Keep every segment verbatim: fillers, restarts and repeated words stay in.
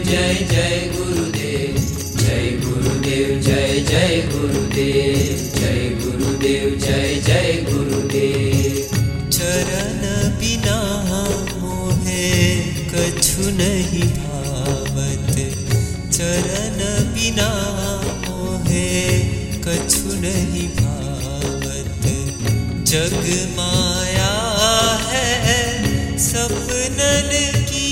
जय जय गुरुदेव, जय गुरुदेव जय जय गुरुदेव, जय गुरुदेव जय जय गुरुदेव। चरण बिना मोहे कछु नहीं भावत, चरण बिना मोहे कछु नहीं भावत। जग माया है सपनन की,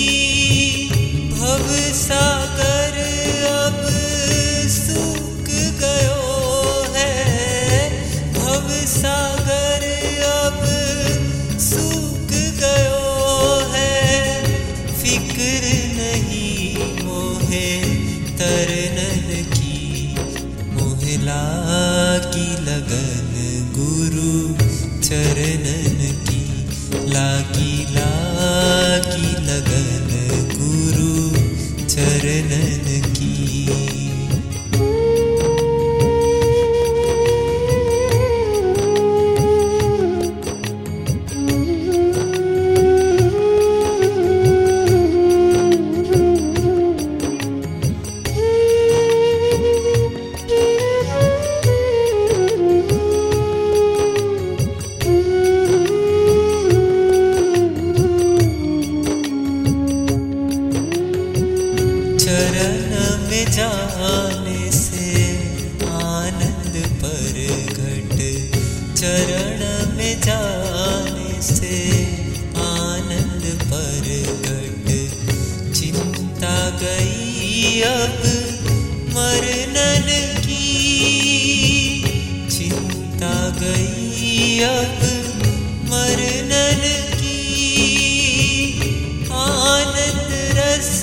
भव सागर अब सूख गयो है, भव सागर अब सूख गयो है। फिक्र नहीं मोहे तरनन की, मोहे लागी लगन गुरु चरणन की, लागी लागी लगन गुरु चरणन की। चरण में जाने से आनंद पर घट, चरण में जाने से आनंद पर घट। चिंता गई अब मरनन की, चिंता गई अब मरनन की। आनंद रस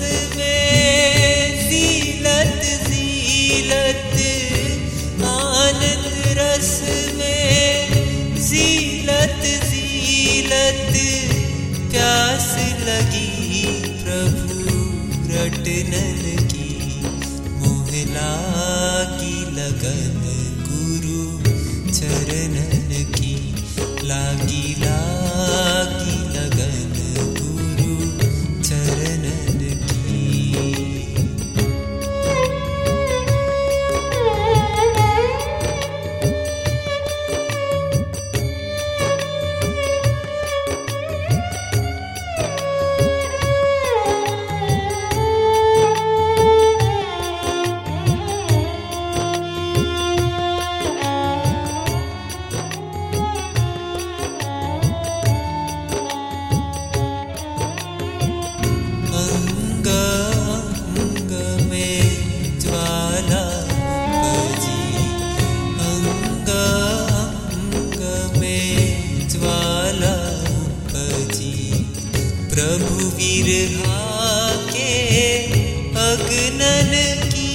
आनंद रस में ज़ीलत ज़ीलत, प्यास लगी प्रभु रटनन की। मोहे लागी लगन गुरु चरणन की, लागी लागी लगन गुरु चरणन की। अंग अंग में ज्वाला उपजी, अंग अंग में ज्वाला उपजी। प्रभु विरहा के अग्नन की,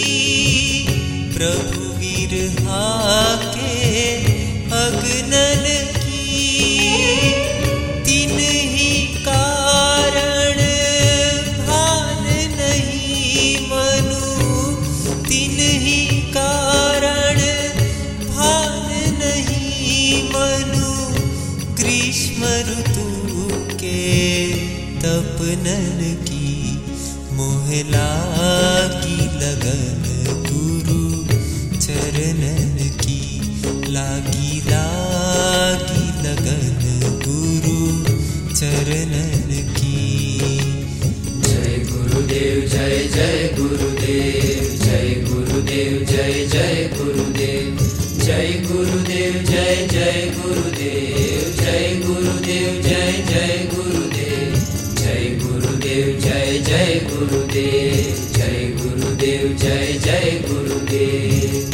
प्रभु विरहा के अग्नन की। तीन ही कारण भान नहीं मनु, तीन ही कारण भान नहीं मनु। ग्रीष्म ऋतु के तपनन की, मोहे लागी लगन गुरु चरणन की, लागी लागी लगन गुरु चरणन की। जय गुरुदेव जय जय गुरुदेव, जय गुरुदेव जय जय गुरुदेव, जय गुरुदेव जय जय गुरुदेव, जय गुरुदेव जय जय गुरुदेव, जय गुरुदेव जय जय गुरुदेव, जय गुरुदेव जय जय गुरुदेव।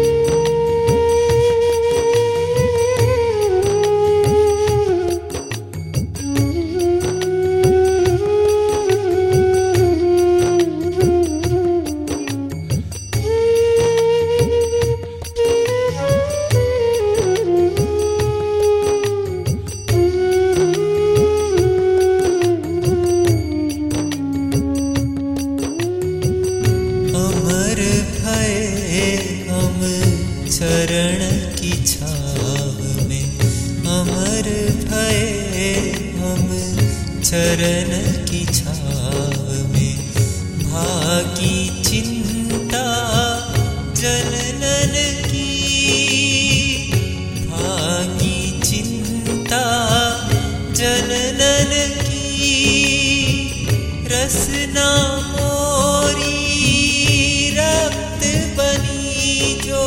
चरण की छाव में अमर भये हम, चरण की छाव में भागी चिंता जननन की, भागी चिंता जननन की, रसना मोरी रक्त बनी जो,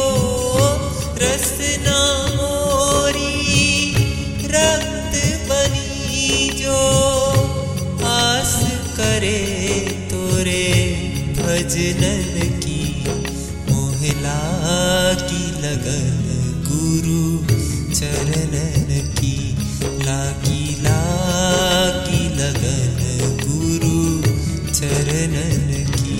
रसना मोरी रक्त बनी जो, आस करे तोरे भजनन की, मोहला की लगन गुरु चरणन की, लागी लागी लगन गुरु चरणन की।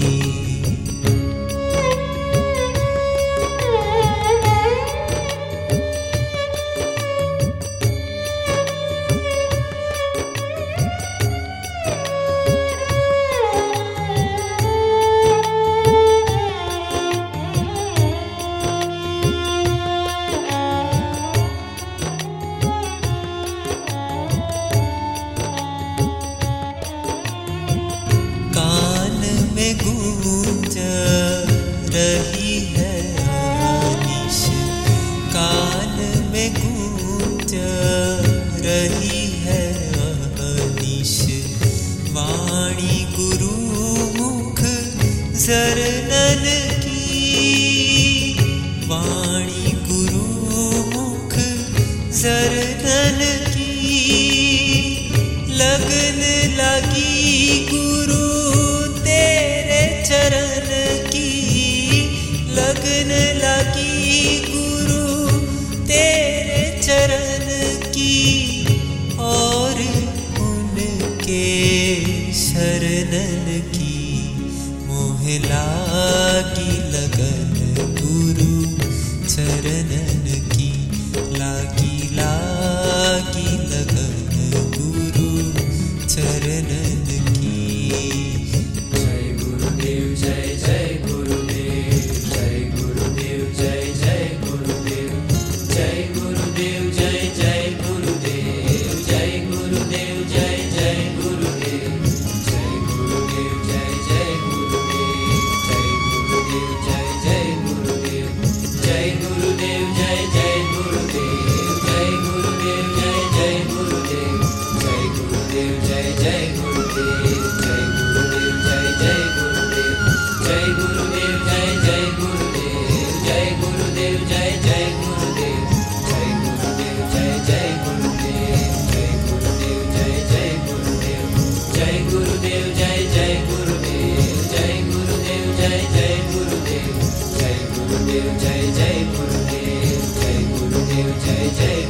गूंज रही है आनिश, कान में गूंज रही है आनिश, वाणी गुरु मुख जरनन की, वाणी गुरु मुख जरनन की, लगन लगी गुरु चरण की, लगन लगी गुरु तेरे चरण की, और उनके शरणन की, मोहला की लगन गुरु चरणन की, लागी लागी लगन गुरु चरणन की। जय जय गुरुदेव, जय गुरुदेव, जय जय गुरुदेव, जय गुरुदेव, जय जय गुरुदेव, जय गुरुदेव, जय जय गुरुदेव, जय गुरुदेव, जय जय गुरुदेव, जय गुरुदेव, जय जय गुरुदेव, जय गुरुदेव, जय जय गुरुदेव, जय गुरुदेव, जय जय गुरुदेव, जय गुरुदेव, जय जय गुरुदेव, जय गुरुदेव, जय जय गुरुदेव, जय गुरुदेव, जय जय गुरुदेव, जय गुरुदेव, जय जय गुरुदेव, जय गुरुदेव, जय जय गुरुदेव, जय गुरुदेव, जय जय गुरुदेव, जय गुरुदेव, जय जय गुरुदेव, जय गुरुदेव, जय जय गुरुदेव, जय गुरुदेव, जय जय